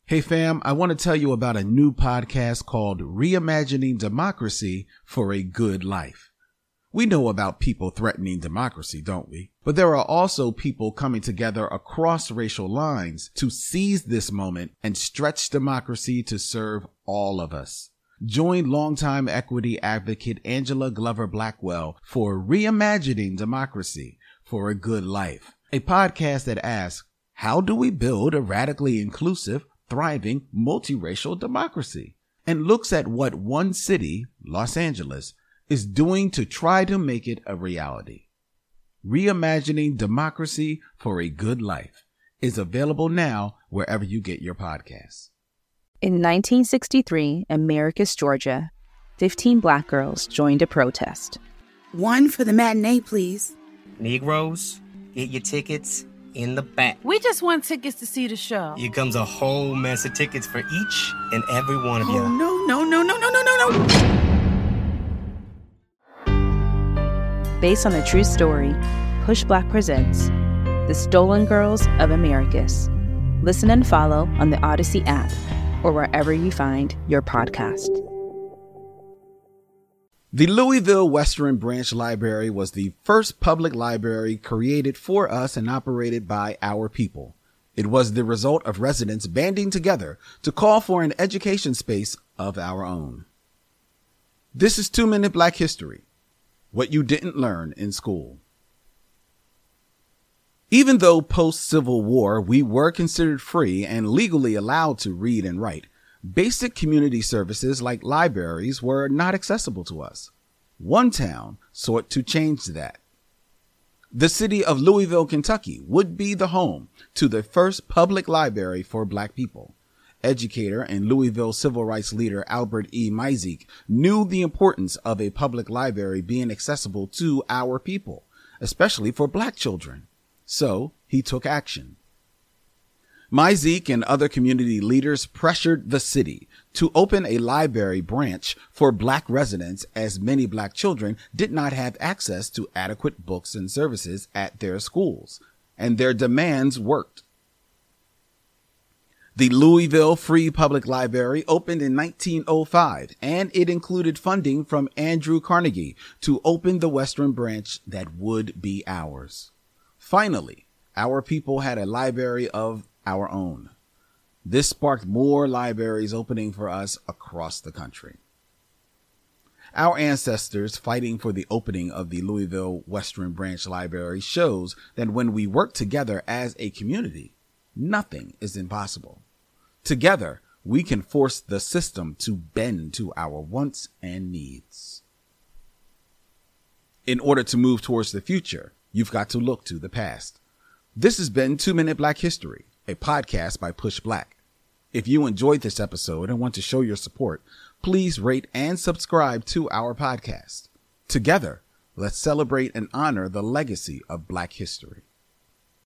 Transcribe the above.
Hey fam, I want to tell you about a new podcast called Reimagining Democracy for a Good Life. We know about people threatening democracy, don't we? But there are also people coming together across racial lines to seize this moment and stretch democracy to serve all of us. Join longtime equity advocate Angela Glover Blackwell for Reimagining Democracy for a Good Life, a podcast that asks, how do we build a radically inclusive, thriving, multiracial democracy? And looks at what one city, Los Angeles, is doing to try to make it a reality. Reimagining Democracy for a Good Life is available now wherever you get your podcasts. In 1963, Americus, Georgia, 15 Black girls joined a protest. One for the matinee, please. Negroes, get your tickets in the back. We just want tickets to see the show. Here comes a whole mess of tickets for each and every one of you. Oh, no. Based on a true story, Push Black presents The Stolen Girls of Americus. Listen and follow on the Odyssey app or wherever you find your podcast. The Louisville Western Branch Library was the first public library created for us and operated by our people. It was the result of residents banding together to call for an education space of our own. This is 2 Minute Black History, what you didn't learn in school. Even though post-Civil War we were considered free and legally allowed to read and write, basic community services like libraries were not accessible to us. One town sought to change that. The city of Louisville, Kentucky would be the home to the first public library for Black people. Educator and Louisville civil rights leader Albert E. Mizek knew the importance of a public library being accessible to our people, especially for Black children. So he took action. Mizek and other community leaders pressured the city to open a library branch for Black residents, as many Black children did not have access to adequate books and services at their schools, and their demands worked. The Louisville Free Public Library opened in 1905, and it included funding from Andrew Carnegie to open the Western Branch that would be ours. Finally, our people had a library of our own. This sparked more libraries opening for us across the country. Our ancestors fighting for the opening of the Louisville Western Branch Library shows that when we work together as a community, nothing is impossible. Together, we can force the system to bend to our wants and needs. In order to move towards the future, you've got to look to the past. This has been 2 Minute Black History, a podcast by Push Black. If you enjoyed this episode and want to show your support, please rate and subscribe to our podcast. Together, let's celebrate and honor the legacy of Black history.